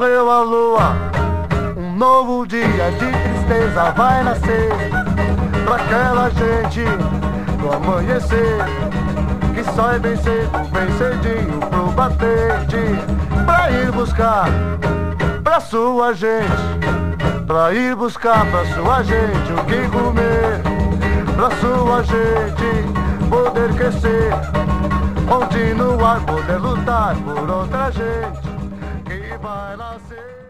morreu a lua, um novo dia de tristeza vai nascer pra aquela gente do amanhecer, que sai bem cedo, bem cedinho pro batente, pra ir buscar pra sua gente, pra ir buscar pra sua gente o que comer, pra sua gente poder crescer, continuar, poder lutar por outra gente que vai nascer.